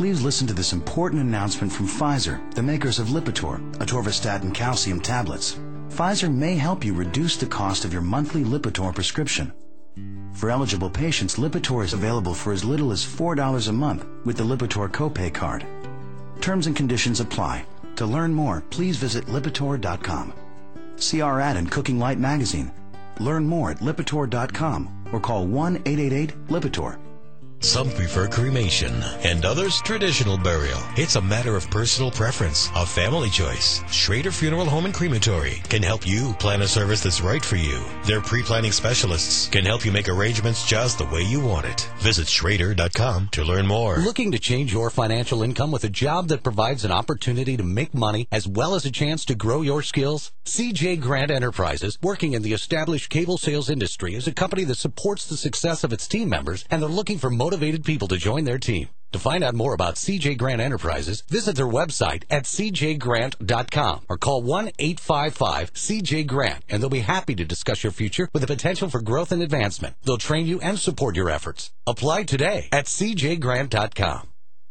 please listen to this important announcement from Pfizer, the makers of Lipitor, atorvastatin calcium tablets. Pfizer may help you reduce the cost of your monthly Lipitor prescription. For eligible patients, Lipitor is available for as little as $4 a month with the Lipitor copay card. Terms and conditions apply. To learn more, please visit Lipitor.com. See our ad in Cooking Light magazine. Learn more at Lipitor.com or call 1-888-LIPITOR. Some prefer cremation and others traditional burial. It's a matter of personal preference, a family choice. Schrader Funeral Home and Crematory can help you plan a service that's right for you. Their pre-planning specialists can help you make arrangements just the way you want it. Visit Schrader.com to learn more. Looking to change your financial income with a job that provides an opportunity to make money as well as a chance to grow your skills? CJ Grant Enterprises, working in the established cable sales industry, is a company that supports the success of its team members, and they're looking for motivated people to join their team. To find out more about CJ Grant Enterprises, visit their website at cjgrant.com or call 1-855-CJ-GRANT, and they'll be happy to discuss your future with the potential for growth and advancement. They'll train you and support your efforts. Apply today at cjgrant.com.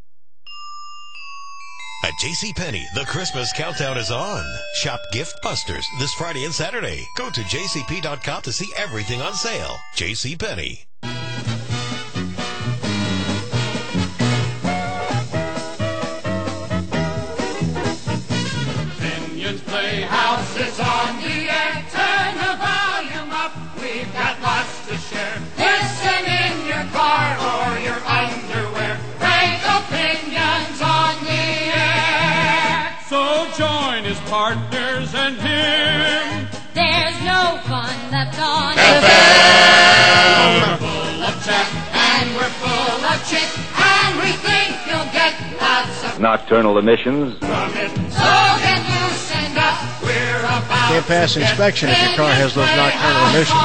At JCPenney, the Christmas countdown is on. Shop Gift Busters this Friday and Saturday. Go to jcp.com to see everything on sale. JCPenney. Playhouse is on the air. Turn the volume up. We've got lots to share. Listen in your car or your underwear. Great opinions on the air. So join his partners and him. There's no fun left on We're full of chat and we're full of chit, and we think you'll get lots of nocturnal emissions from it. So get loose and up. We're about can't pass inspection if your car has those nocturnal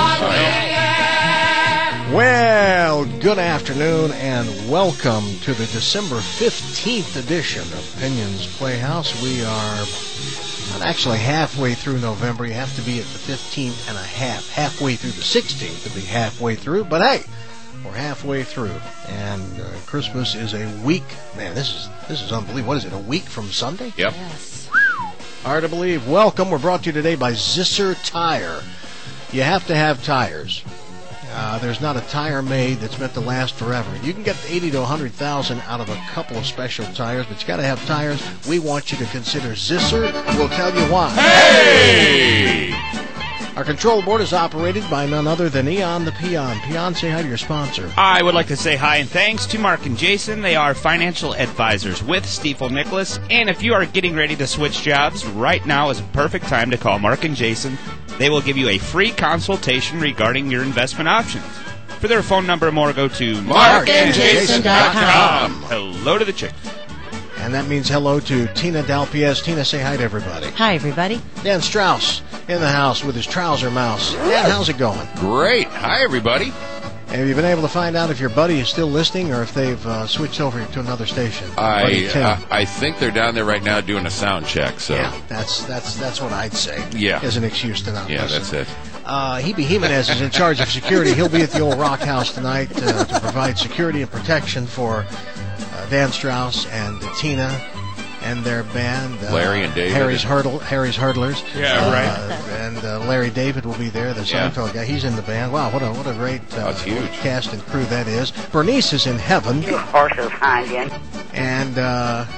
emissions. Well, good afternoon and welcome to the December 15th edition of Opinions Playhouse. We are not actually halfway through November. You have to be at the 15th and a half, halfway through the 16th to be halfway through. But hey, we're halfway through, and Christmas is a week. Man, this is unbelievable. What is it, a week from Sunday? Yep. Yes. Hard to believe. Welcome. We're brought to you today by Zisser Tire. You have to have tires. There's not a tire made that's meant to last forever. You can get 80 to 100,000 out of a couple of special tires, but you got to have tires. We want you to consider Zisser. We'll tell you why. Hey! Our control board is operated by none other than Eon the Peon. Peon, say hi to your sponsor. I would like to say hi and thanks to Mark and Jason. They are financial advisors with Stifel Nicholas. And if you are getting ready to switch jobs, right now is a perfect time to call Mark and Jason. They will give you a free consultation regarding your investment options. For their phone number and more, go to markandjason.com. Hello to the chick. And that means hello to Tina Dalpiez. Tina, say hi to everybody. Hi, everybody. Dan Strauss in the house with his trouser mouse. Dan, how's it going? Great. Hi, everybody. Have you been able to find out if your buddy is still listening or if they've switched over to another station? I think they're down there right now doing a sound check. So yeah, that's what I'd say. Yeah. As an excuse to not listen. That's it. Hebe Jimenez is in charge of security. He'll be at the old Rock House tonight to provide security and protection for Dan Strauss and Tina and their band. Larry and David. Harry's Hurdlers. Yeah, right. And Larry David will be there, the Seinfeld guy. He's in the band. Wow, what a great that's huge. cast and crew that is. Bernice is in heaven. You horses hanging. And no,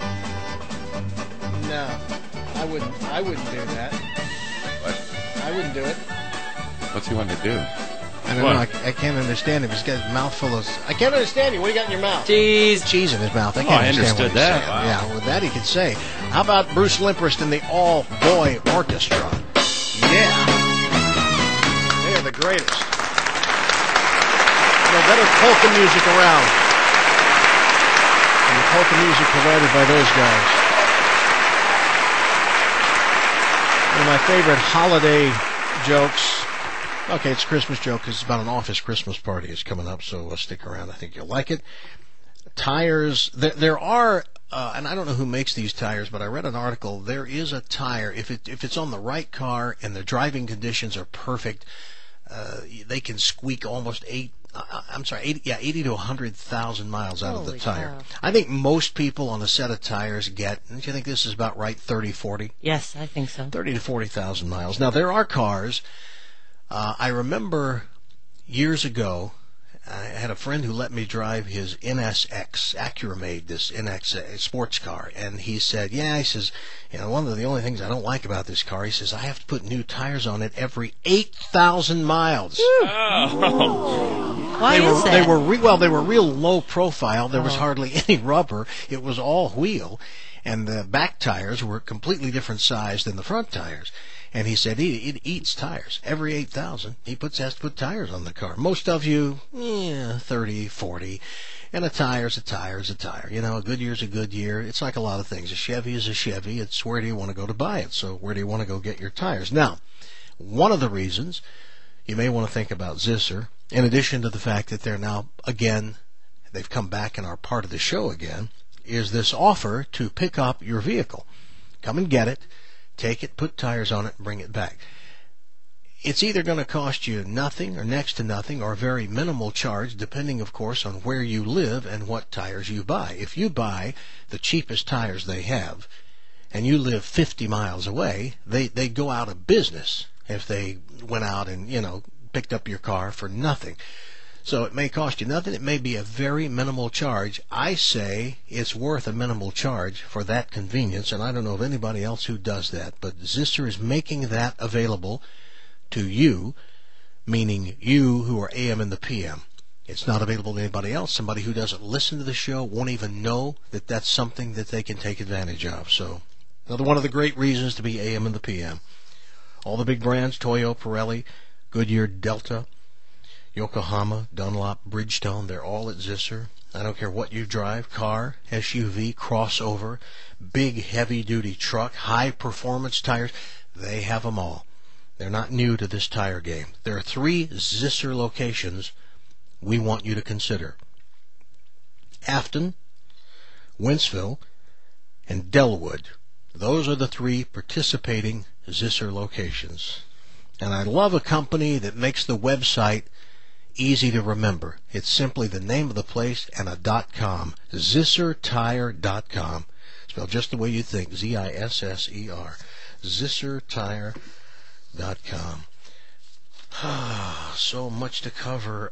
I wouldn't do that. What? I wouldn't do it. What's he want to do? I don't know. I can't understand him. He's got his mouth full of... I can't understand you. What do you got in your mouth? Cheese. Cheese in his mouth. I can't I understand understood what he's that. saying. Wow. Yeah, with that he could say. How about Bruce Limprist and the all-boy orchestra? Yeah. They are the greatest. No better polka music around. And the polka music provided by those guys. One of my favorite holiday jokes. Okay, it's a Christmas joke because it's about an office Christmas party is coming up, so stick around. I think you'll like it. Tires, there are, and I don't know who makes these tires, but I read an article. There is a tire, if it's on the right car and the driving conditions are perfect, they can squeak almost 8 I'm sorry, 80 to 100,000 miles out of the Holy tire. cow. I think most people on a set of tires get, don't you think this is about right, 30, 40? Yes, I think so. 30 to 40,000 miles. Now, there are cars. I remember years ago, I had a friend who let me drive his NSX. Acura made this NX sports car, and he said, he says, one of the only things I don't like about this car, he says, I have to put new tires on it every 8,000 miles. Why is that? They were real low profile. There was hardly any rubber. It was all wheel, and the back tires were completely different size than the front tires. And he said it eats tires. Every 8,000, he has to put tires on the car. Most of you, 30, 40. And a tire's a tire. A Goodyear's a Goodyear. It's like a lot of things. A Chevy is a Chevy. It's where do you want to go to buy it? So where do you want to go get your tires? Now, one of the reasons you may want to think about Zisser, in addition to the fact that they're now, again, they've come back and are part of the show again, is this offer to pick up your vehicle. Come and get it. Take it, put tires on it, and bring it back. It's either going to cost you nothing or next to nothing or a very minimal charge, depending, of course, on where you live and what tires you buy. If you buy the cheapest tires they have and you live 50 miles away, they go out of business if they went out and, picked up your car for nothing. So it may cost you nothing. It may be a very minimal charge. I say it's worth a minimal charge for that convenience, and I don't know of anybody else who does that. But Zisser is making that available to you, meaning you who are AM and the PM. It's not available to anybody else. Somebody who doesn't listen to the show won't even know that that's something that they can take advantage of. So another one of the great reasons to be AM and the PM. All the big brands, Toyo, Pirelli, Goodyear, Delta, Yokohama, Dunlop, Bridgestone, they're all at Zisser. I don't care what you drive, car, SUV, crossover, big heavy-duty truck, high-performance tires, they have them all. They're not new to this tire game. There are 3 Zisser locations we want you to consider. Afton, Wentzville, and Delwood. Those are the 3 participating Zisser locations. And I love a company that makes the website easy to remember. It's simply the name of the place and a .com. ZisserTire.com. Spelled just the way you think. Z-I-S-S-E-R. ZisserTire.com. So much to cover.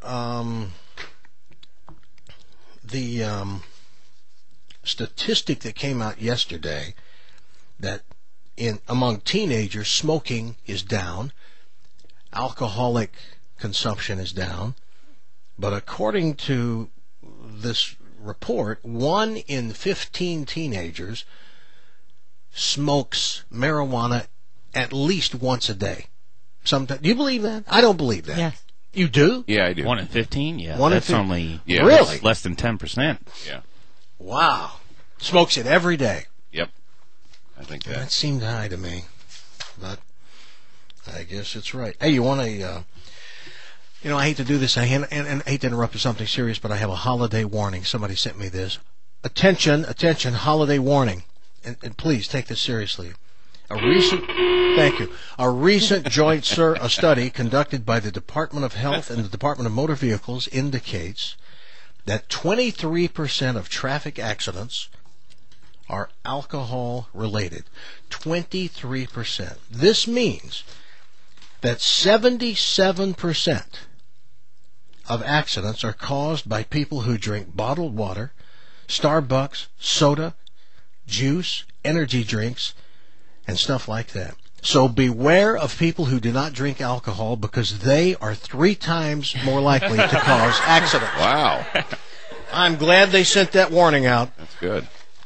The statistic that came out yesterday that among teenagers, smoking is down. Alcoholic consumption is down, but according to this report, 1 in 15 teenagers smokes marijuana at least once a day. Sometimes, do you believe that? I don't believe that. Yes. You do? Yeah, I do. 1 in 15? Yeah. 1 in That's 15. only Really? less than 10%. Yeah. Wow. Smokes it every day. Yep. I think that. That seemed high to me, but I guess it's right. Hey, you want a... I hate to do this, and hate to interrupt with something serious, but I have a holiday warning. Somebody sent me this. Attention, holiday warning. And please take this seriously. A recent joint study conducted by the Department of Health and the Department of Motor Vehicles indicates that 23% of traffic accidents are alcohol related. 23%. This means that 77% of accidents are caused by people who drink bottled water, Starbucks, soda, juice, energy drinks, and stuff like that. So beware of people who do not drink alcohol because they are 3 times more likely to cause accidents. Wow. I'm glad they sent that warning out. That's good.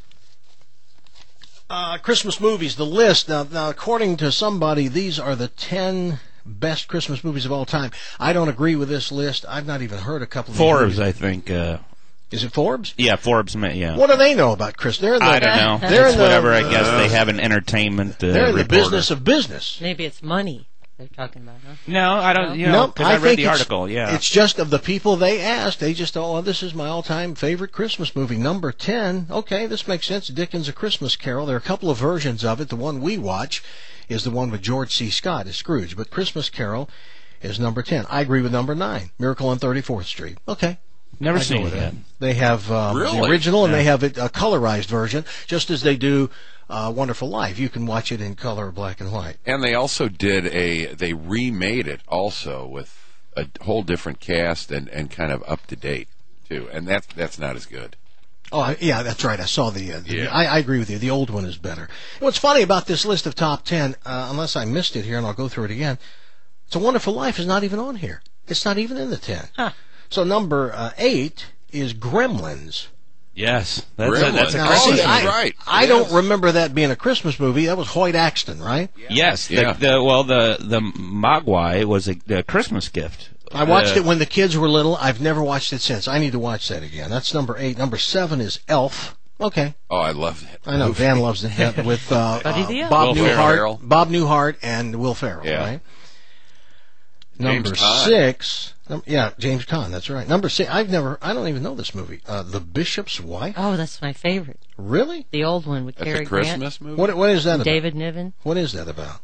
Christmas movies, the list. Now, according to somebody, these are the 10 best Christmas movies of all time. I don't agree with this list. I've not even heard a couple of Forbes, movies. I think. Is it Forbes? Yeah, Forbes. Yeah. What do they know about Christmas? I don't know. They're It's whatever. I guess they have an entertainment. They're in the reporter. business of business. Maybe it's money they're talking about, huh? No, I don't. No, because I read the article. Yeah, it's just of the people they asked. They just this is my all-time favorite Christmas movie, number 10. Okay, this makes sense. Dickens' A Christmas Carol. There are a couple of versions of it. The one we watch is the one with George C. Scott as Scrooge, but Christmas Carol is number 10. I agree with number 9, Miracle on 34th Street. Okay. Never seen it yet. They have the original, and they have a colorized version, just as they do Wonderful Life. You can watch it in color, black and white. And they also they remade it also with a whole different cast and kind of up to date too, and that's not as good. Oh, yeah, that's right. I saw I agree with you. The old one is better. What's funny about this list of top 10, unless I missed it here, and I'll go through it again, It's a Wonderful Life is not even on here. It's not even in the 10. Huh. So number 8 is Gremlins. Yes, that's a Christmas movie. Right. I don't remember that being a Christmas movie. That was Hoyt Axton, right? Yes. The Mogwai was a Christmas gift. I watched it when the kids were little. I've never watched it since. I need to watch that again. That's number 8. Number 7 is Elf. Okay. Oh, I love it. I know Van loves it with Bob Newhart and Will Ferrell. Yeah. Right. Number 6. James Caan, that's right. Number 6, I don't even know this movie. The Bishop's Wife? Oh, that's my favorite. Really? The old one with Cary Grant. That's a Christmas movie? What is that about? David Niven. What is that about?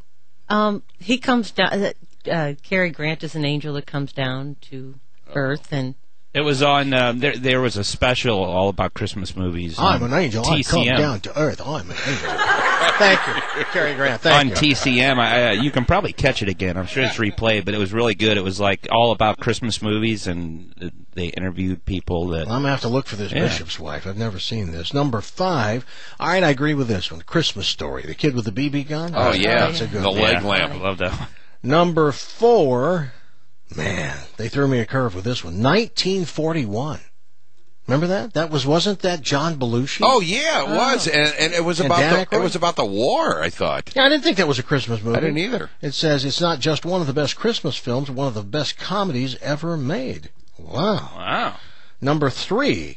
He comes down, Cary Grant is an angel that comes down to Earth, and it was on, there was a special all about Christmas movies. I'm an angel. TCM. I come down to Earth. I'm an angel. Thank you, Cary Grant. Thank you. On TCM, you can probably catch it again. I'm sure it's replayed, but it was really good. It was like all about Christmas movies, and they interviewed people that. Well, I'm gonna have to look for this Bishop's Wife. I've never seen this. Number 5. All right, I agree with this one. Christmas Story. The kid with the BB gun. Oh yeah, that's a good the one. leg lamp. I love that one. Number 4. Man, they threw me a curve with this one. 1941. Remember that? Wasn't that John Belushi? Oh yeah, it was, and it was about the war. I thought. Yeah, I didn't think that was a Christmas movie. I didn't either. It says it's not just one of the best Christmas films, one of the best comedies ever made. Wow. Number 3.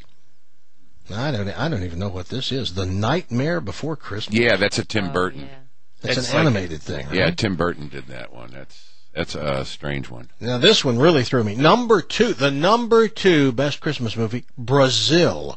I don't even know what this is. The Nightmare Before Christmas. Yeah, that's a Tim Burton. Yeah. It's an animated thing. Right? Yeah, Tim Burton did that one. That's a strange one. Now, this one really threw me. Number 2, the number 2 best Christmas movie, Brazil.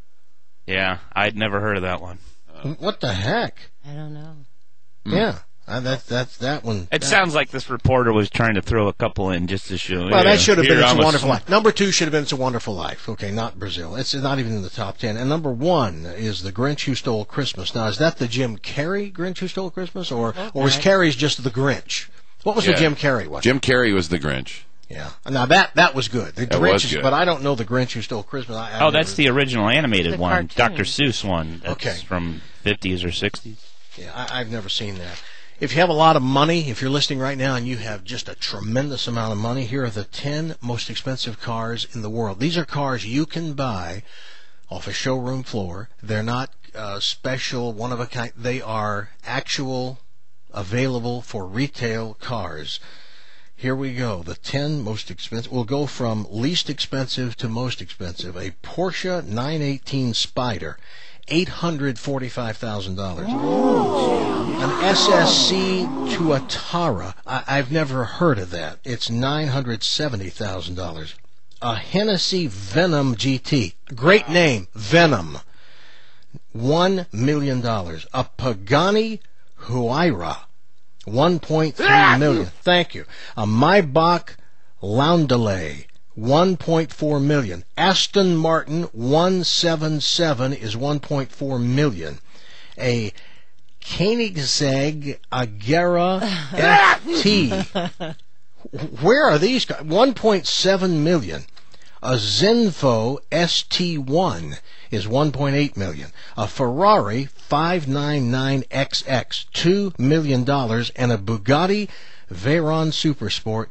Yeah, I'd never heard of that one. What the heck? I don't know. Yeah, that's that one. It sounds like this reporter was trying to throw a couple in just to show. Well, that should have been It's a Wonderful Life. Number 2 should have been It's a Wonderful Life. Okay, not Brazil. It's not even in the top 10. And number 1 is The Grinch Who Stole Christmas. Now, is that the Jim Carrey Grinch Who Stole Christmas, or is Carrey's just the Grinch? What was the Jim Carrey one? Jim Carrey was the Grinch. Yeah. Now that was good. The Grinch was good. But I don't know The Grinch Who Stole Christmas. That's the original animated one, cartoon. Dr. Seuss one. That's from 50s or 60s. Yeah, I've never seen that. If you have a lot of money, if you're listening right now and you have just a tremendous amount of money, here are the 10 most expensive cars in the world. These are cars you can buy off a showroom floor. They're not special, one of a kind. They are actual, available for retail cars. Here we go. The 10 most expensive. We'll go from least expensive to most expensive. A Porsche 918 Spyder, $845,000. An SSC Tuatara. I've never heard of that. It's $970,000. A Hennessy Venom GT. Great name, Venom. $1 million. A Pagani Huayra, $1.3 million. Thank you. A Maybach Landaulet, $1.4 million. Aston Martin 177 is $1.4 million. A Koenigsegg Agera FT. Where are these guys? $1.7 million. A Zenfo ST1 is $1.8 million. A Ferrari 599XX, $2 million. And a Bugatti Veyron Supersport,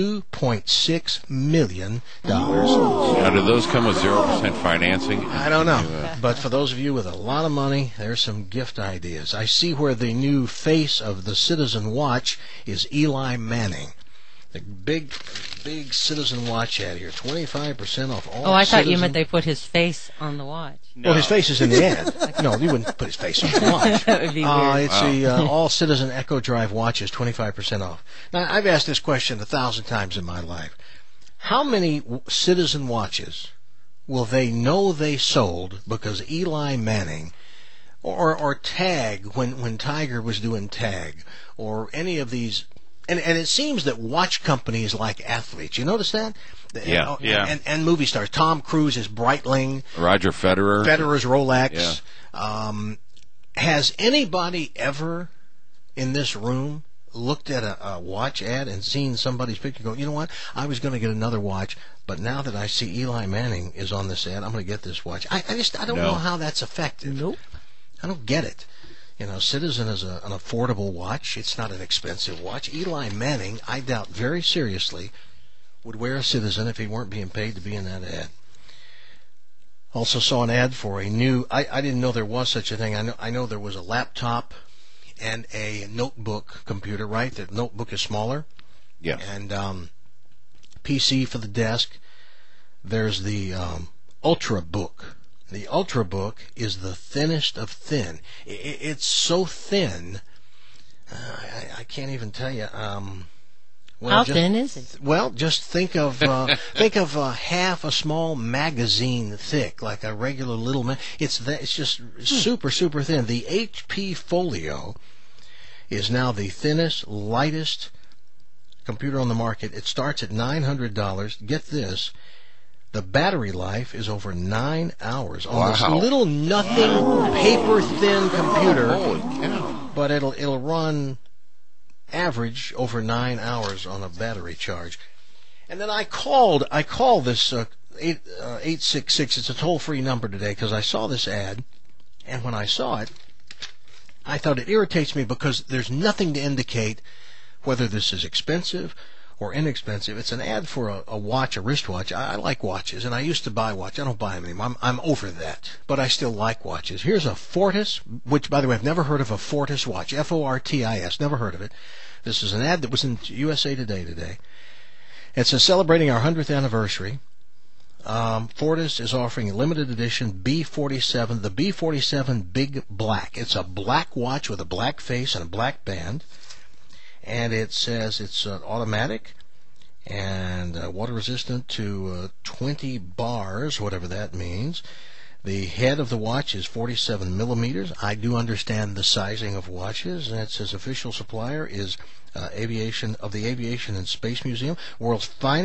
$2.6 million. Now, do those come with 0% financing? I don't know. But for those of you with a lot of money, there's some gift ideas. I see where the new face of the Citizen Watch is Eli Manning. The big Citizen Watch ad here, 25% off all. Oh, I thought you meant they put his face on the watch. No. Well, his face is in the ad. No, you wouldn't put his face on the watch. That would be weird. It's the all Citizen Echo Drive watches, 25% off. Now, I've asked this question 1,000 times in my life. How many Citizen watches will they know they sold because Eli Manning or Tag, when Tiger was doing Tag, or any of these And it seems that watch companies like athletes. You notice that? Yeah. And movie stars. Tom Cruise is Breitling. Roger Federer. Federer's Rolex. Yeah. Has anybody ever in this room looked at a watch ad and seen somebody's picture and go, you know what, I was going to get another watch, but now that I see Eli Manning is on this ad, I'm going to get this watch. I don't know how that's effective. Nope. I don't get it. You know, Citizen is an affordable watch. It's not an expensive watch. Eli Manning, I doubt very seriously, would wear a Citizen if he weren't being paid to be in that ad. Also saw an ad for a new, I didn't know there was such a thing. I know there was a laptop and a notebook computer, right? The notebook is smaller. Yeah. And PC for the desk. There's the Ultrabook. The Ultrabook is the thinnest of thin. It's so thin, I can't even tell you. How thin is it? Well, just think of half a small magazine thick, like a regular little. It's just super thin. The HP Folio is now the thinnest, lightest computer on the market. It starts at $900. Get this. The battery life is over 9 hours on this little nothing paper-thin computer. Holy cow. But it'll run average over 9 hours on a battery charge. And then I called this 866. It's a toll-free number today because I saw this ad, and when I saw it, I thought it irritates me because there's nothing to indicate whether this is expensive or inexpensive. It's an ad for a watch, a wristwatch. I like watches, and I used to buy watches. I don't buy them anymore. I'm over that, but I still like watches. Here's a Fortis, which, by the way, I've never heard of a Fortis watch. Fortis, never heard of it. This is an ad that was in USA Today today. It says, celebrating our 100th anniversary, Fortis is offering a limited edition B47, the B47 Big Black. It's a black watch with a black face and a black band. And it says it's automatic and water resistant to 20 bars, whatever that means. The head of the watch is 47 millimeters. I do understand the sizing of watches. And it says official supplier is the Aviation and Space Museum, world's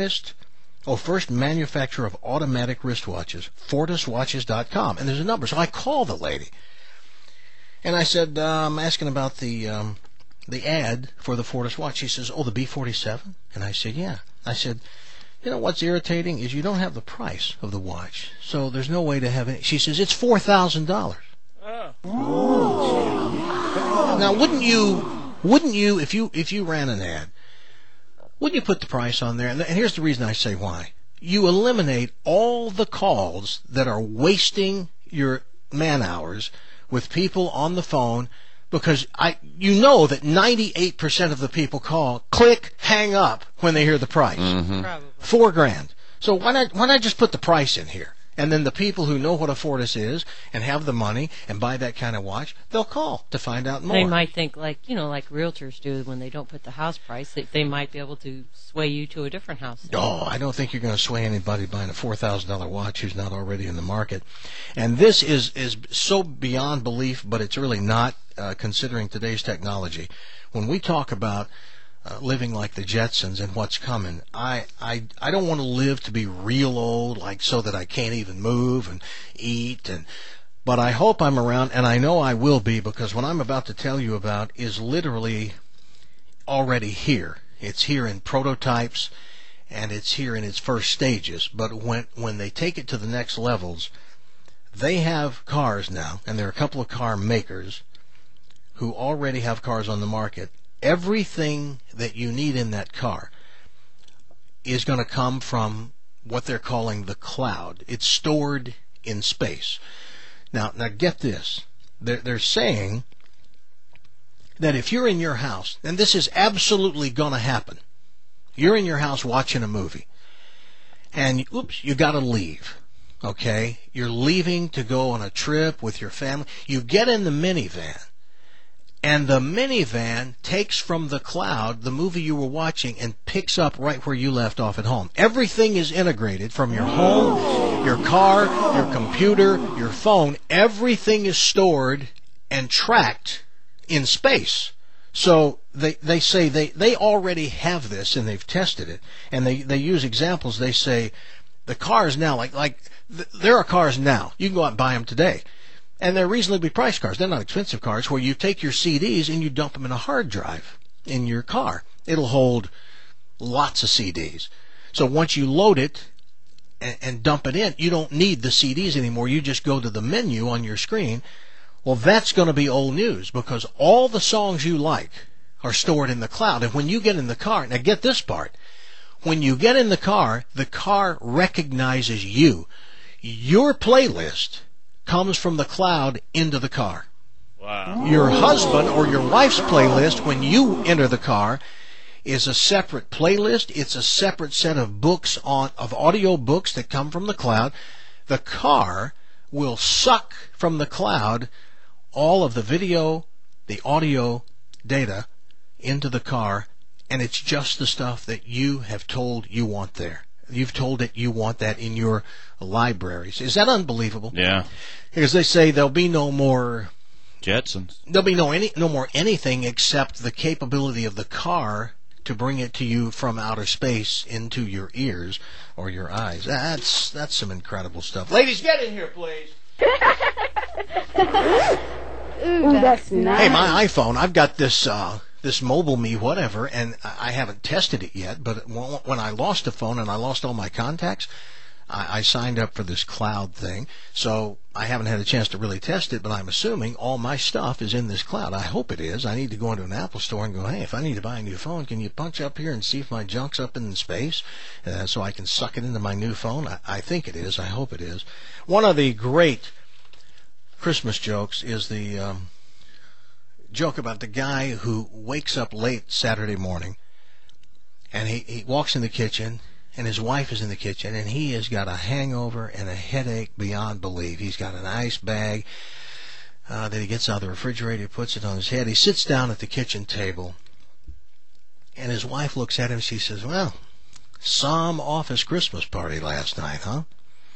first manufacturer of automatic wristwatches, FortisWatches.com. And there's a number. So I call the lady. And I said, I'm asking about the ad for the Fortis watch. She says, the B47? And I said, yeah. I said, you know what's irritating is you don't have the price of the watch, so there's no way to have it. She says, it's $4,000. Oh. Now, wouldn't you, if you ran an ad, wouldn't you put the price on there? And here's the reason I say why. You eliminate all the calls that are wasting your man hours with people on the phone, because you know that 98% of the people call, click, hang up when they hear the price. Mm-hmm. Probably. $4,000. So why not just put the price in here? And then the people who know what a Fortis is and have the money and buy that kind of watch, they'll call to find out more. They might think like realtors do when they don't put the house price, they might be able to sway you to a different house. Oh, I don't think you're going to sway anybody buying a $4,000 watch who's not already in the market. And this is so beyond belief, but it's really not, considering today's technology. When we talk about living like the Jetsons and what's coming, I don't want to live to be real old, like so that I can't even move and eat, but I hope I'm around, and I know I will be, because what I'm about to tell you about is literally already here. It's here in prototypes, and it's here in its first stages. But when they take it to the next levels, they have cars now, and there are a couple of car makers who already have cars on the market. Everything that you need in that car is going to come from what they're calling the cloud. It's stored in space. Now get this. They're saying that if you're in your house, and this is absolutely going to happen, you're in your house watching a movie, and you got to leave. Okay? You're leaving to go on a trip with your family. You get in the minivan, and the minivan takes from the cloud the movie you were watching and picks up right where you left off at home. Everything is integrated from your home, your car, your computer, your phone. Everything is stored and tracked in space. So they say they already have this and they've tested it, and they use examples. They say the cars now, there are cars now, you can go out and buy them today, and they're reasonably priced cars. They're not expensive cars, where you take your CDs and you dump them in a hard drive in your car. It'll hold lots of CDs. So once you load it and dump it in, you don't need the CDs anymore. You just go to the menu on your screen. Well, that's going to be old news, because all the songs you like are stored in the cloud. And when you get in the car, now get this part, when you get in the car recognizes you. Your playlist comes from the cloud into the car. Wow. Your husband or your wife's playlist, when you enter the car, is a separate playlist. It's a separate set of books of audio books that come from the cloud. The car will suck from the cloud all of the video, the audio data into the car, and it's just the stuff that you have told you want there. You've told it you want that in your libraries. Is that unbelievable? Yeah. Because they say there'll be no more Jetsons. There'll be no more anything except the capability of the car to bring it to you from outer space into your ears or your eyes. That's some incredible stuff. Ladies, get in here, please. Ooh, that's nice. Hey, my iPhone, I've got this Mobile Me whatever, and I haven't tested it yet, but when I lost the phone and I lost all my contacts, I signed up for this cloud thing, so I haven't had a chance to really test it, but I'm assuming all my stuff is in this cloud. I hope it is. I need to go into an Apple store and go, hey, if I need to buy a new phone, can you punch up here and see if my junk's up in space so I can suck it into my new phone? I think it is. I hope it is. One of the great Christmas jokes is the joke about the guy who wakes up late Saturday morning, and he walks in the kitchen, and his wife is in the kitchen, and he has got a hangover and a headache beyond belief. He's got an ice bag that he gets out of the refrigerator, puts it on his head. He sits down at the kitchen table, and his wife looks at him. She says, well, some office Christmas party last night, huh?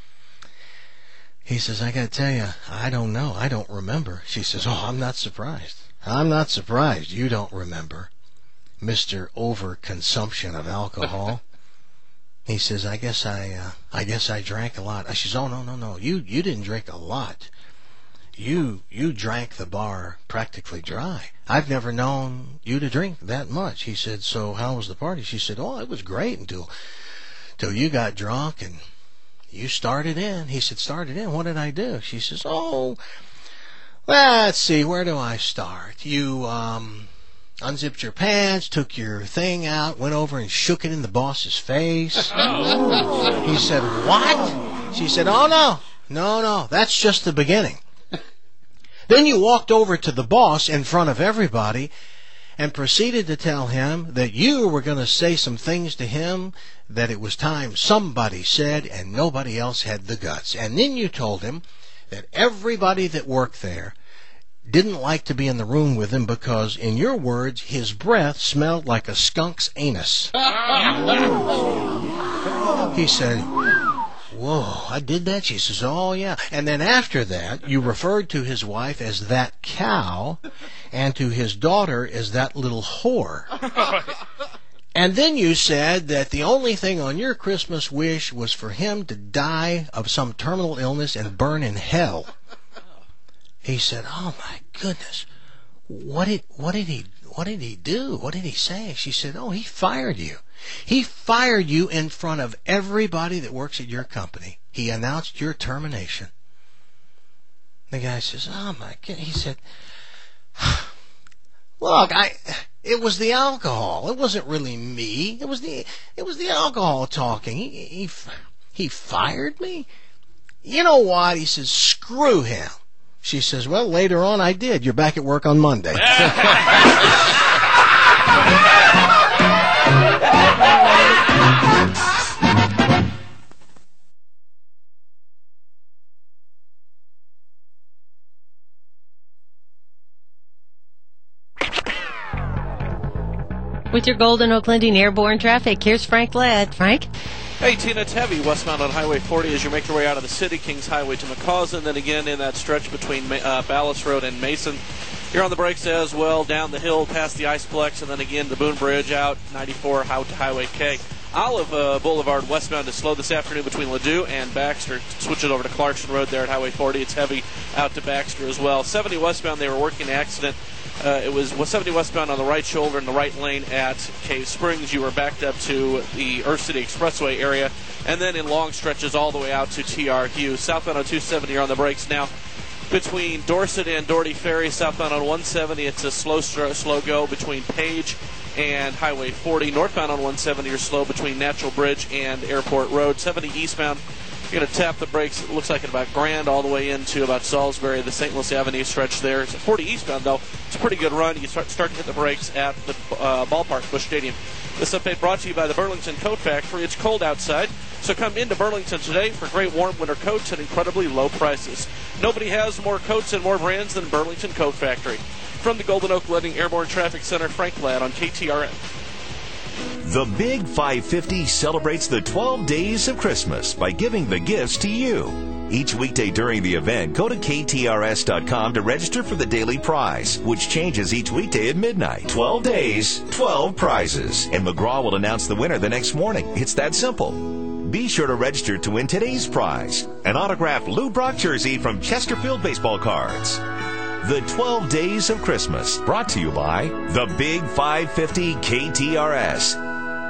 He says, I got to tell you, I don't know. I don't remember. She says, oh, I'm not surprised. I'm not surprised you don't remember, Mr. Overconsumption of alcohol. He says, I guess I drank a lot. She says, oh, no. You didn't drink a lot. You drank the bar practically dry. I've never known you to drink that much. He said, so how was the party? She said, oh, it was great until you got drunk and you started in. He said, started in? What did I do? She says, oh, let's see, where do I start? You unzipped your pants, took your thing out, went over and shook it in the boss's face. Oh. He said, what? She said, oh, no, that's just the beginning. Then you walked over to the boss in front of everybody and proceeded to tell him that you were going to say some things to him that it was time somebody said and nobody else had the guts. And then you told him that everybody that worked there didn't like to be in the room with him because, in your words, his breath smelled like a skunk's anus. He said, whoa, I did that? She says, oh, yeah. And then after that, you referred to his wife as that cow and to his daughter as that little whore. And then you said that the only thing on your Christmas wish was for him to die of some terminal illness and burn in hell. He said, oh, my goodness, what did he do? What did he say? She said, oh, he fired you. He fired you in front of everybody that works at your company. He announced your termination. The guy says, oh, my goodness. He said, look, it was the alcohol. It wasn't really me. It was the alcohol talking. He fired me? You know what? He says, screw him. She says, well, later on I did. You're back at work on Monday. With your Golden Oak Lending airborne traffic, here's Frank Ladd. Frank? Hey, Tina, it's heavy westbound on Highway 40 as you make your way out of the city, Kings Highway to McCausland, then again in that stretch between Ballas Road and Mason. You're on the brakes as well, down the hill past the Iceplex, and then again the Boone Bridge out 94 out to Highway K. Olive Boulevard westbound is slow this afternoon between Ladue and Baxter. Switch it over to Clarkson Road there at Highway 40. It's heavy out to Baxter as well. 70 westbound, they were working an accident. It was 70 westbound on the right shoulder in the right lane at Cave Springs. You were backed up to the Earth City Expressway area, and then in long stretches all the way out to TR Hughes. Southbound on 270, you're on the brakes now. Between Dorset and Doherty Ferry, southbound on 170, it's a slow go between Page and Highway 40. Northbound on 170, you're slow between Natural Bridge and Airport Road. 70 eastbound, you're going to tap the brakes, it looks like at about Grand, all the way into about Salisbury, the St. Louis Avenue stretch there. It's at 40 eastbound, though. It's a pretty good run. You start to hit the brakes at the ballpark, Busch Stadium. This update brought to you by the Burlington Coat Factory. It's cold outside, so come into Burlington today for great warm winter coats at incredibly low prices. Nobody has more coats and more brands than Burlington Coat Factory. From the Golden Oak Lighting Airborne Traffic Center, Frank Ladd on KTRN. The Big 550 celebrates the 12 days of Christmas by giving the gifts to you. Each weekday during the event, go to KTRS.com to register for the daily prize, which changes each weekday at midnight. 12 days, 12 prizes, and McGraw will announce the winner the next morning. It's that simple. Be sure to register to win today's prize, an autographed Lou Brock jersey from Chesterfield Baseball Cards. The 12 Days of Christmas, brought to you by the Big 550 KTRS.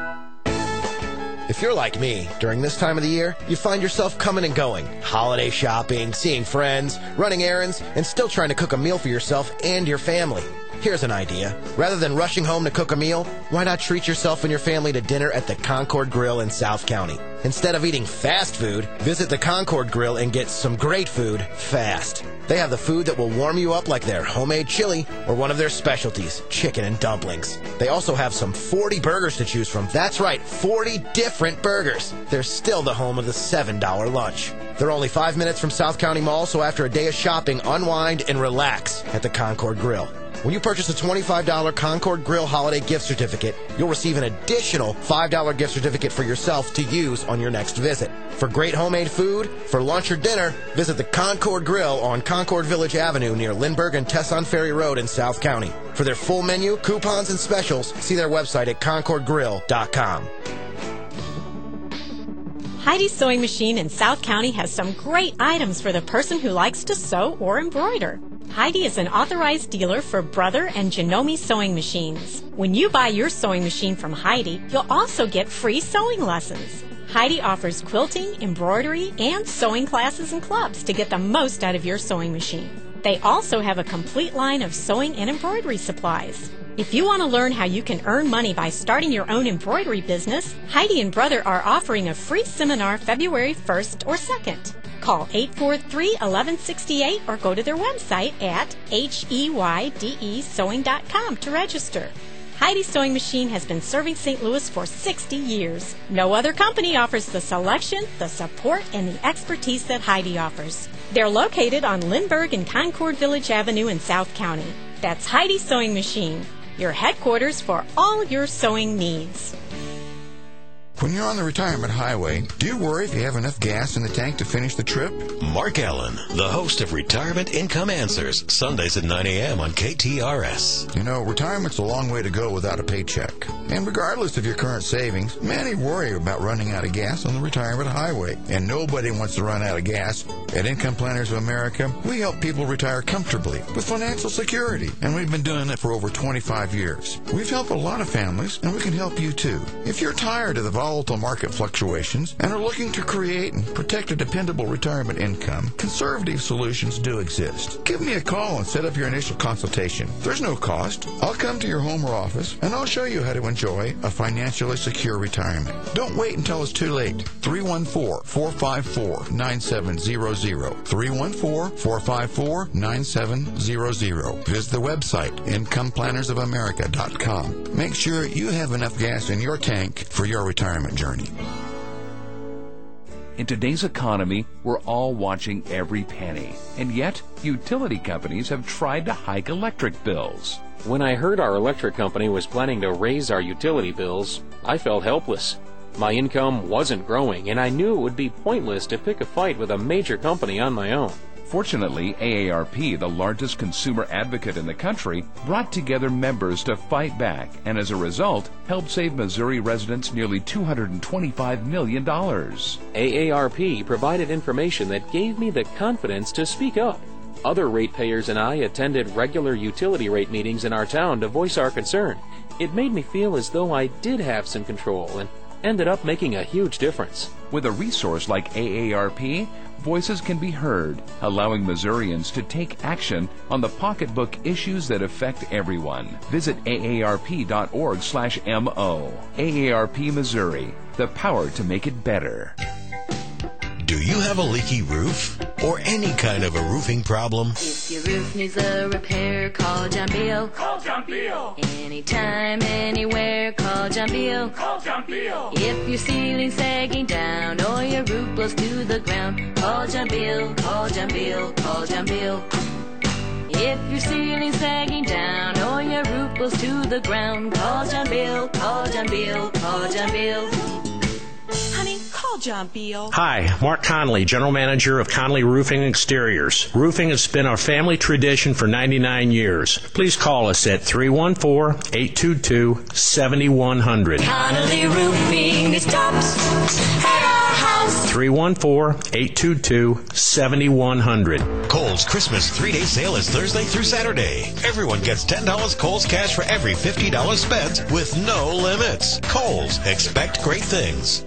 If you're like me, during this time of the year, you find yourself coming and going. Holiday shopping, seeing friends, running errands, and still trying to cook a meal for yourself and your family. Here's an idea. Rather than rushing home to cook a meal, why not treat yourself and your family to dinner at the Concord Grill in South County? Instead of eating fast food, visit the Concord Grill and get some great food fast. They have the food that will warm you up like their homemade chili or one of their specialties, chicken and dumplings. They also have some 40 burgers to choose from. That's right, 40 different burgers. They're still the home of the $7 lunch. They're only 5 minutes from South County Mall, so after a day of shopping, unwind and relax at the Concord Grill. When you purchase a $25 Concord Grill holiday gift certificate, you'll receive an additional $5 gift certificate for yourself to use on your next visit. For great homemade food, for lunch or dinner, visit the Concord Grill on Concord Village Avenue near Lindbergh and Tesson Ferry Road in South County. For their full menu, coupons, and specials, see their website at concordgrill.com. Heidi's Sewing Machine in South County has some great items for the person who likes to sew or embroider. Heidi is an authorized dealer for Brother and Janome sewing machines. When you buy your sewing machine from Heidi, you'll also get free sewing lessons. Heidi offers quilting, embroidery, and sewing classes and clubs to get the most out of your sewing machine. They also have a complete line of sewing and embroidery supplies. If you want to learn how you can earn money by starting your own embroidery business, Heidi and Brother are offering a free seminar February 1st or 2nd. Call 843-1168 or go to their website at heydesewing.com to register. Heidi's Sewing Machine has been serving St. Louis for 60 years. No other company offers the selection, the support, and the expertise that Heidi offers. They're located on Lindbergh and Concord Village Avenue in South County. That's Heidi's Sewing Machine, your headquarters for all your sewing needs. When you're on the retirement highway, do you worry if you have enough gas in the tank to finish the trip? Mark Allen, the host of Retirement Income Answers, Sundays at 9 a.m. on KTRS. You know, retirement's a long way to go without a paycheck. And regardless of your current savings, many worry about running out of gas on the retirement highway. And nobody wants to run out of gas. At Income Planners of America, we help people retire comfortably with financial security. And we've been doing it for over 25 years. We've helped a lot of families, and we can help you too. If you're tired of the volatile market fluctuations and are looking to create and protect a dependable retirement income, conservative solutions do exist. Give me a call and set up your initial consultation. There's no cost. I'll come to your home or office and I'll show you how to enjoy a financially secure retirement. Don't wait until it's too late. 314-454-9700. 314-454-9700. Visit the website, IncomePlannersOfAmerica.com. Make sure you have enough gas in your tank for your retirement journey. In today's economy, we're all watching every penny, and yet utility companies have tried to hike electric bills. When I heard our electric company was planning to raise our utility bills, I felt helpless. My income wasn't growing, and I knew it would be pointless to pick a fight with a major company on my own. Fortunately, AARP, the largest consumer advocate in the country, brought together members to fight back and as a result, helped save Missouri residents nearly $225 million. AARP provided information that gave me the confidence to speak up. Other ratepayers and I attended regular utility rate meetings in our town to voice our concern. It made me feel as though I did have some control and ended up making a huge difference. With a resource like AARP, voices can be heard, allowing Missourians to take action on the pocketbook issues that affect everyone. Visit aarp.org/mo. AARP Missouri, the power to make it better. Do you have a leaky roof or any kind of a roofing problem? If your roof needs a repair, call John Beal. Call John Beal. Anytime, anywhere, call John Beal. Call John Beal. If your ceiling's sagging down or your roof blows to the ground, call John Beal. Call John Beal. Call John Beal. If your ceiling's sagging down or your roof blows to the ground, call John Beal. Call John Beal. Call John Beal. Honey, call John Beal. Hi, Mark Conley, General Manager of Conley Roofing Exteriors. Roofing has been our family tradition for 99 years. Please call us at 314-822-7100. Connolly Roofing is tops at our house. 314-822-7100. Kohl's Christmas 3-day sale is Thursday through Saturday. Everyone gets $10 Kohl's cash for every $50 spent with no limits. Kohl's, expect great things.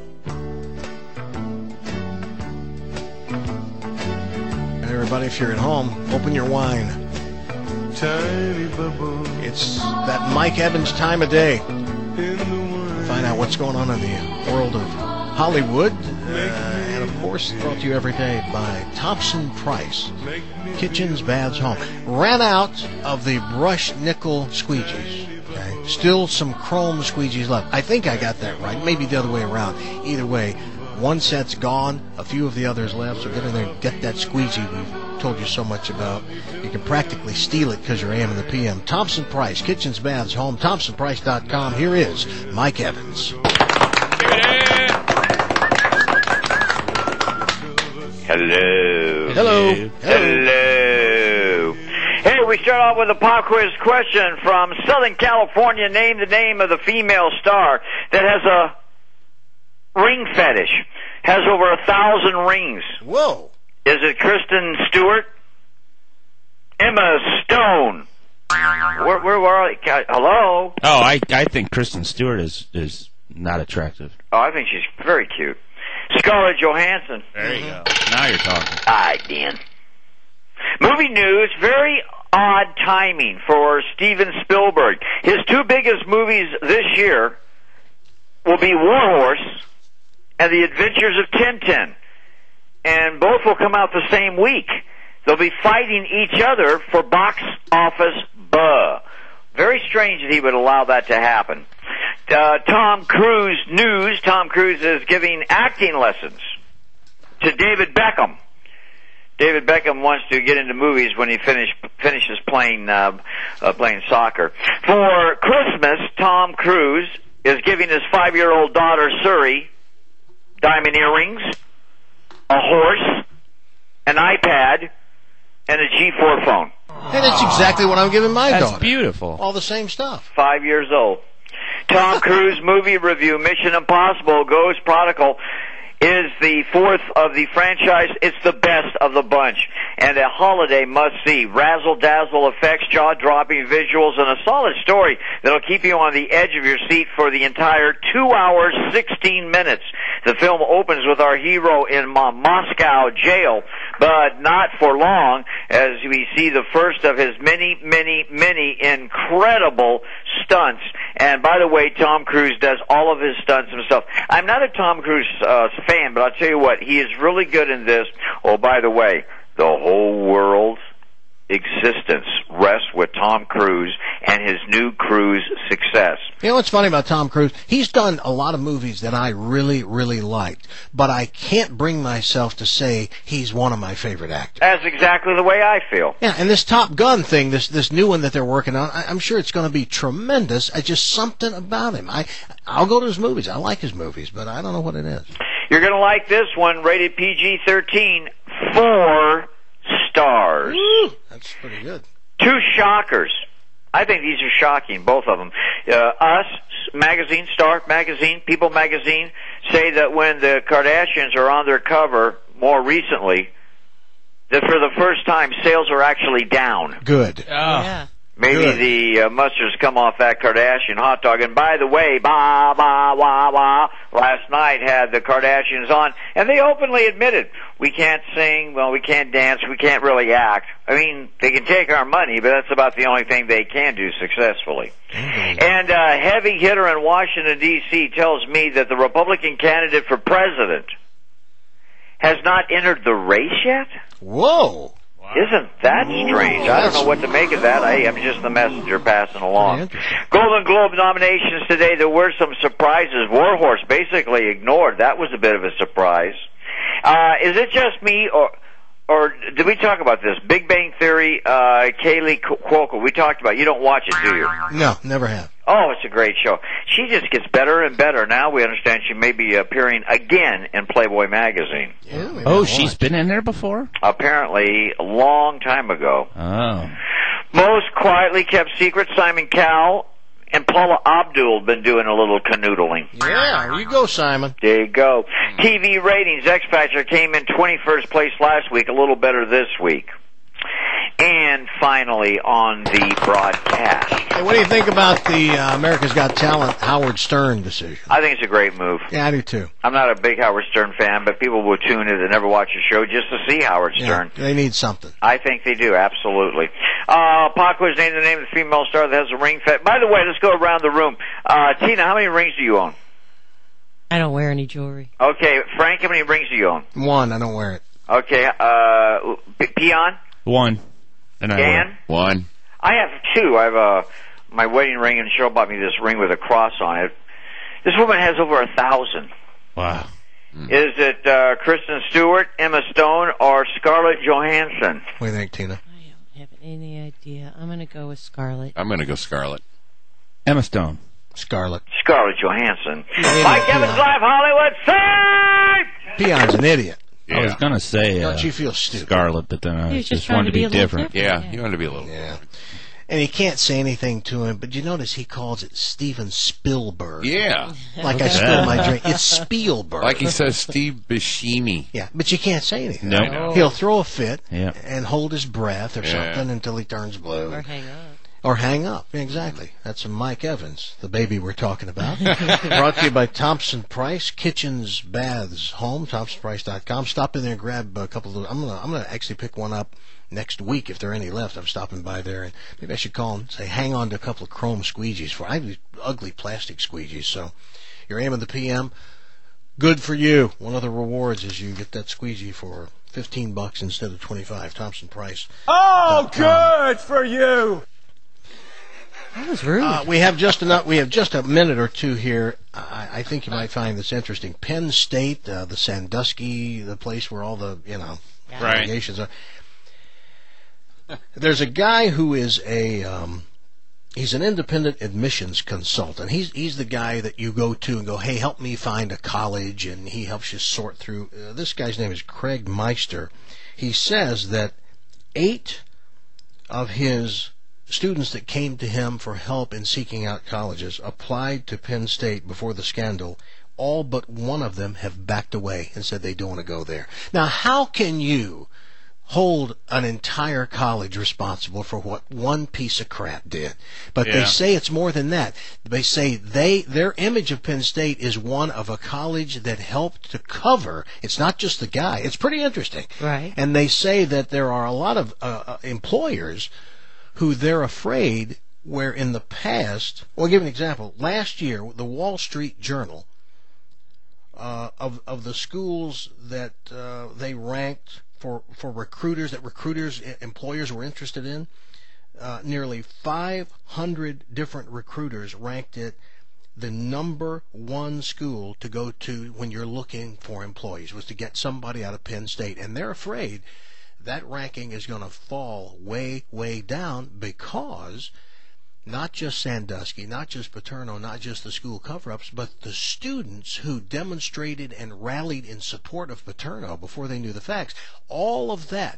Everybody, if you're at home, open your wine. It's that Mike Evans time of day. Find out what's going on in the world of Hollywood. And, of course, brought to you every day by Thompson Price. Kitchens, Baths, Home. Ran out of the brushed nickel squeegees. Okay? Still some chrome squeegees left. I think I got that right. Maybe the other way around. Either way, one set's gone, a few of the others left, so get in there and get that squeegee we've told you so much about. You can practically steal it because you're AM and the PM. Thompson Price, Kitchens, Baths, Home, ThompsonPrice.com. Here is Mike Evans. Hello. Hello. Hello. Hey, we start off with a pop quiz question from Southern California. Name the name of the female star that has a ring fetish, has over 1,000 rings. Whoa. Is it Kristen Stewart? Emma Stone? Where are they? Hello? Oh, I think Kristen Stewart is not attractive. Oh, I think she's very cute. Scarlett Johansson. There you go. Now you're talking. All right, Dan. Movie news, very odd timing for Steven Spielberg. His two biggest movies this year will be War Horse and The Adventures of Tintin. And both will come out the same week. They'll be fighting each other for box office buh. Very strange that he would allow that to happen. Tom Cruise news. Tom Cruise is giving acting lessons to David Beckham. David Beckham wants to get into movies when he finishes playing soccer. For Christmas, Tom Cruise is giving his 5-year-old daughter, Suri, diamond earrings, a horse, an iPad, and a G4 phone. Hey, that's exactly what I'm giving my daughter. That's beautiful. All the same stuff. 5 years old. Tom Cruise movie review, Mission Impossible Ghost Protocol, is the fourth of the franchise. It's the best of the bunch, and a holiday must-see. Razzle-dazzle effects, jaw-dropping visuals, and a solid story that'll keep you on the edge of your seat for the entire 2 hours, 16 minutes. The film opens with our hero in Moscow jail, but not for long, as we see the first of his many, many, many incredible stunts. And by the way, Tom Cruise does all of his stunts himself. I'm not a Tom Cruise fan, but I'll tell you what, he is really good in this. Oh, by the way, the whole world's existence rests with Tom Cruise and his new cruise success. You know what's funny about Tom Cruise? He's done a lot of movies that I really, really liked, but I can't bring myself to say he's one of my favorite actors. That's exactly the way I feel. Yeah, and this Top Gun thing, this new one that they're working on, I'm sure it's going to be tremendous. Just something about him. I'll go to his movies. I like his movies, but I don't know what it is. You're going to like this one, rated PG-13, 4 stars. Woo, that's pretty good. 2 shockers. I think these are shocking, both of them. Us magazine, Star magazine, People magazine, say that when the Kardashians are on their cover more recently, that for the first time sales are actually down. Good. Yeah. Maybe Good. the mustard's come off that Kardashian hot dog. And by the way, last night had the Kardashians on, and they openly admitted, we can't sing, well, we can't dance, we can't really act. I mean, they can take our money, but that's about the only thing they can do successfully. And a heavy hitter in Washington, D.C. tells me that the Republican candidate for president has not entered the race yet? Whoa. Isn't that strange? I don't know what to make of that. I'm just the messenger passing along. Golden Globe nominations today. There were some surprises. Warhorse basically ignored. That was a bit of a surprise. Is it just me, or did we talk about this? Big Bang Theory, Kaylee Cuoco. We talked about it. You don't watch it, do you? No, never have. Oh, it's a great show. She just gets better and better. Now we understand she may be appearing again in Playboy magazine. Yeah, Oh, she's been in there before? Apparently, a long time ago. Oh. Most quietly kept secret, Simon Cowell and Paula Abdul have been doing a little canoodling. Yeah, there you go, Simon. There you go. TV ratings, X Factor came in 21st place last week, a little better this week. And finally, on the broadcast. Hey, what do you think about the America's Got Talent Howard Stern decision? I think it's a great move. Yeah, I do too. I'm not a big Howard Stern fan, but people will tune in and never watch the show just to see Howard Stern. Yeah, they need something. I think they do, absolutely. Paco has named the name of the female star that has a ring fit. By the way, let's go around the room. Tina, how many rings do you own? I don't wear any jewelry. Okay, Frank, how many rings do you own? 1, I don't wear it. Okay, Peon? 1. And Dan? 1. I have 2. I have my wedding ring, and Cheryl bought me this ring with a cross on it. This woman has over 1,000. Wow. Is it Kristen Stewart, Emma Stone, or Scarlett Johansson? What do you think, Tina? I don't have any idea. I'm going to go with Scarlett. I'm going to go Scarlett. Emma Stone. Scarlett. Scarlett Johansson. Idiot, Mike Evans Peon. Live Hollywood, save! Peon's an idiot. Yeah. I was going to say Don't you feel stupid? Scarlett, but then I He was just trying wanted to be a little different. Yeah, you wanted to be a little. Yeah. And he can't say anything to him, but you notice he calls it Steven Spielberg. Yeah. Like I spilled my drink. It's Spielberg. Like he says Steve Buscemi. Yeah, but you can't say anything. No. I know. He'll throw a fit Yeah. and hold his breath or Yeah. something until he turns blue. Or hang up. Or hang up. Exactly. That's Mike Evans, the baby we're talking about. Brought to you by Thompson Price, Kitchens, Baths, Home, ThompsonPrice.com. Stop in there and grab a couple of. I'm gonna actually pick one up next week if there are any left. I'm stopping by there, and maybe I should call and say, hang on to a couple of chrome squeegees for. I have these ugly plastic squeegees, so your AM of the PM, good for you. One of the rewards is you get that squeegee for $15 instead of $25. Thompson Price. Oh, good for you. That was rude. We have just a minute or two here. I think you might find this interesting. Penn State, the Sandusky, the place where all the allegations are. There's a guy who is he's an independent admissions consultant. He's the guy that you go to and go, hey, help me find a college, and he helps you sort through. This guy's name is Craig Meister. He says that 8 of his students that came to him for help in seeking out colleges applied to Penn State before the scandal. All but one of them have backed away and said they don't want to go there. Now, how can you hold an entire college responsible for what one piece of crap did? But they say it's more than that. They say their image of Penn State is one of a college that helped to cover. It's not just the guy. It's pretty interesting. Right. And they say that there are a lot of employers who they're afraid where in the past, well, I'll give an example. Last year, the Wall Street Journal, of the schools that they ranked for recruiters, employers were interested in, nearly 500 different recruiters ranked it the number 1 school to go to when you're looking for employees, was to get somebody out of Penn State. And they're afraid that ranking is going to fall way, way down because not just Sandusky, not just Paterno, not just the school cover-ups, but the students who demonstrated and rallied in support of Paterno before they knew the facts, all of that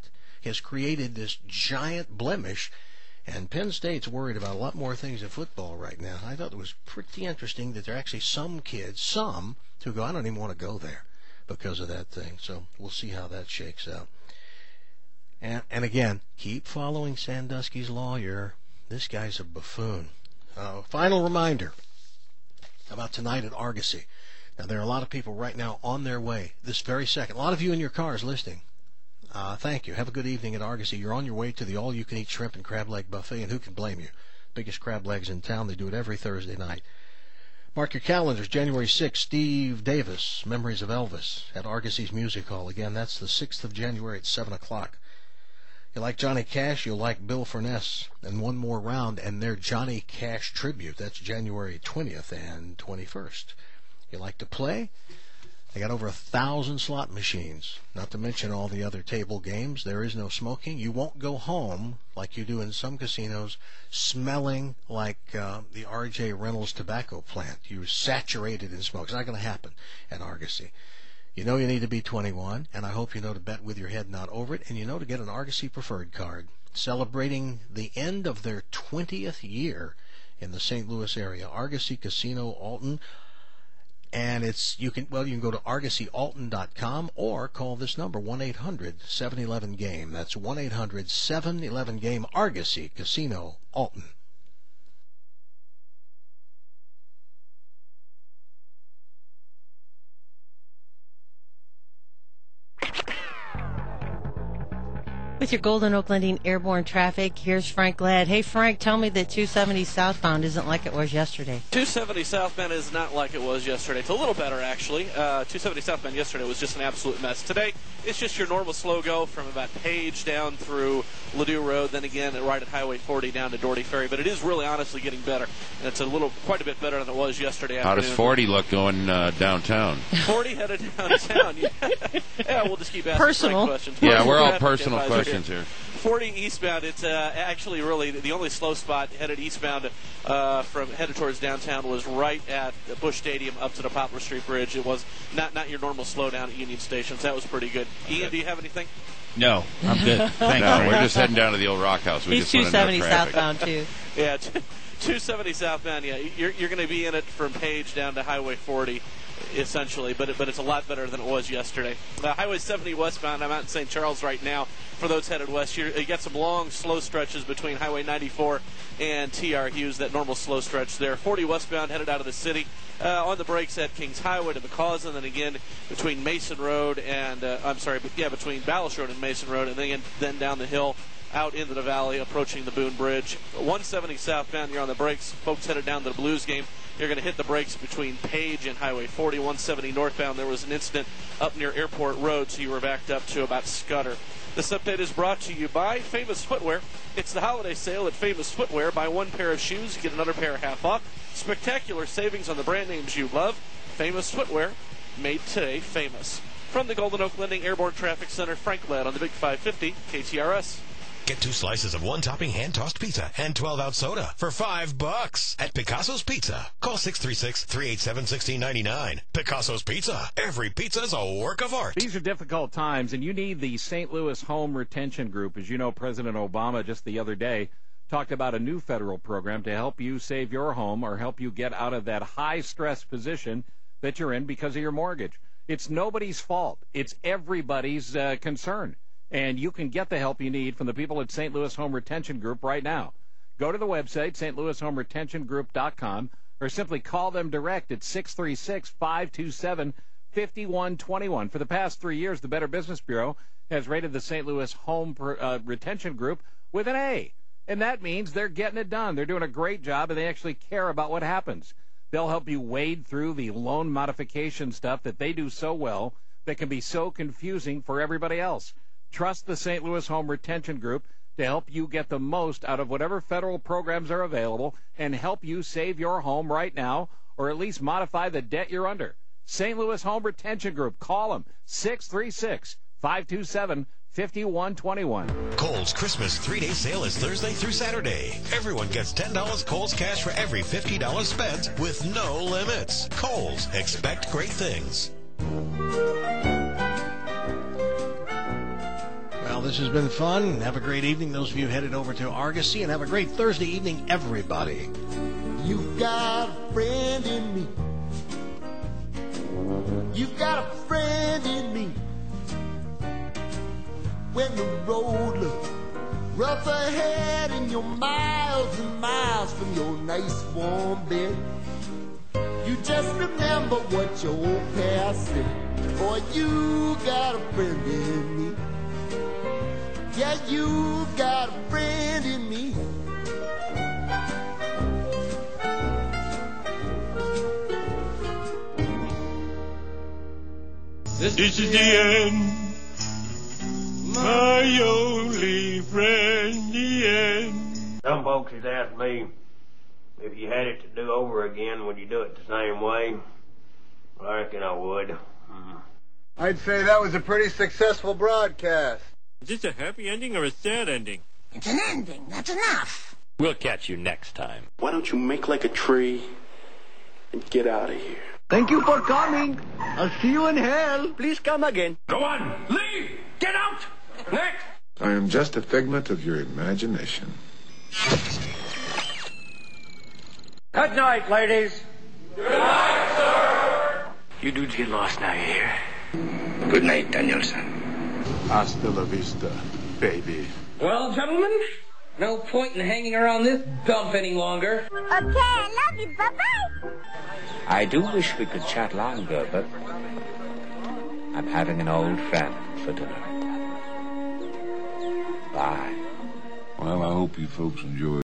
has created this giant blemish, and Penn State's worried about a lot more things in football right now. I thought it was pretty interesting that there are actually some kids, who go, I don't even want to go there because of that thing. So we'll see how that shakes out. And again, keep following Sandusky's lawyer. This guy's a buffoon. Final reminder about tonight at Argosy. Now, there are a lot of people right now on their way this very second. A lot of you in your cars listening. Thank you. Have a good evening at Argosy. You're on your way to the all-you-can-eat shrimp and crab leg buffet, and who can blame you? Biggest crab legs in town. They do it every Thursday night. Mark your calendars. January 6th, Steve Davis, Memories of Elvis, at Argosy's Music Hall. Again, that's the 6th of January at 7 o'clock. You like Johnny Cash, you'll like Bill Furness. And one more round, and their Johnny Cash tribute. That's January 20th and 21st. You like to play? They got over 1,000 slot machines, not to mention all the other table games. There is no smoking. You won't go home, like you do in some casinos, smelling like the R.J. Reynolds tobacco plant. You're saturated in smoke. It's not going to happen at Argosy. You know you need to be 21, and I hope you know to bet with your head, not over it, and you know to get an Argosy Preferred card. Celebrating the end of their 20th year in the St. Louis area. Argosy Casino Alton. And you can go to argosyalton.com or call this number, 1-800-711-GAME. That's 1-800-711-GAME, Argosy Casino Alton. With your Golden Oak Lending Airborne Traffic, here's Frank Ladd. Hey, Frank, tell me that 270 southbound isn't like it was yesterday. 270 southbound is not like it was yesterday. It's a little better, actually. 270 southbound yesterday was just an absolute mess. Today, it's just your normal slow go from about Page down through Ladue Road, then again right at Highway 40 down to Doherty Ferry. But it is really honestly getting better, and it's quite a bit better than it was yesterday afternoon. How does 40 look going downtown? 40 headed downtown. Yeah, we'll just keep asking personal questions. Yeah, we're all personal questions here. 40 eastbound, it's actually really the only slow spot headed eastbound from headed towards downtown was right at Busch Stadium up to the Poplar Street Bridge. It was not your normal slowdown at Union Station, so that was pretty good. Ian, do you have anything? No, I'm good. Thanks. No, we're just heading down to the old Rock House. He's 270 southbound, too. Yeah, 270 southbound, yeah. You're going to be in it from Page down to Highway 40. Essentially, but it's a lot better than it was yesterday. Highway 70 westbound, I'm out in St. Charles right now. For those headed west, you got some long, slow stretches between Highway 94 and T.R. Hughes, that normal slow stretch there. 40 westbound headed out of the city. On the brakes at Kings Highway to McCausland, and then again between Mason Road and, between Ballas Road and Mason Road, and then down the hill out into the valley, approaching the Boone Bridge. 170 southbound, you're on the brakes. Folks headed down to the Blues game, you're going to hit the brakes between Page and Highway 40. 170 northbound, there was an incident up near Airport Road, so you were backed up to about Scudder. This update is brought to you by Famous Footwear. It's the holiday sale at Famous Footwear. Buy one pair of shoes, get another pair half off. Spectacular savings on the brand names you love. Famous Footwear, made today famous. From the Golden Oak Lending Airborne Traffic Center, Frank Ladd on the Big 550, KTRS. Get 2 slices of one-topping hand-tossed pizza and 12-ounce soda for $5 at Picasso's Pizza. Call 636-387-1699. Picasso's Pizza. Every pizza's a work of art. These are difficult times, and you need the St. Louis Home Retention Group. As you know, President Obama just the other day talked about a new federal program to help you save your home or help you get out of that high-stress position that you're in because of your mortgage. It's nobody's fault. It's everybody's concern. And you can get the help you need from the people at St. Louis Home Retention Group right now. Go to the website, stlouishomeretentiongroup.com, or simply call them direct at 636-527-5121. For the past 3 years, the Better Business Bureau has rated the St. Louis Home Retention Group with an A. And that means they're getting it done. They're doing a great job, and they actually care about what happens. They'll help you wade through the loan modification stuff that they do so well that can be so confusing for everybody else. Trust the St. Louis Home Retention Group to help you get the most out of whatever federal programs are available and help you save your home right now or at least modify the debt you're under. St. Louis Home Retention Group. Call them, 636-527-5121. Kohl's Christmas 3-day sale is Thursday through Saturday. Everyone gets $10 Kohl's cash for every $50 spent with no limits. Kohl's. Expect great things. Well, this has been fun. Have a great evening, those of you headed over to Argosy, and have a great Thursday evening, everybody. You got a friend in me. You got a friend in me. When the road looks rough ahead and you're miles and miles from your nice warm bed, you just remember what your old past said. Boy, you got a friend in me. Yeah, you got a friend in me. This is the end. My only friend, the end. Some folks has asked me, if you had it to do over again, would you do it the same way? Well, I reckon I would. I'd say that was a pretty successful broadcast. Is this a happy ending or a sad ending? It's an ending. That's enough. We'll catch you next time. Why don't you make like a tree and get out of here? Thank you for coming. I'll see you in hell. Please come again. Go on, leave! Get out! Next! I am just a figment of your imagination. Good night, ladies. Good night, sir! You dudes get lost now, you hear? Good night, Danielson. Hasta la vista, baby. Well, gentlemen, no point in hanging around this dump any longer. Okay, I love you. Bye-bye. I do wish we could chat longer, but I'm having an old friend for dinner. Bye. Well, I hope you folks enjoy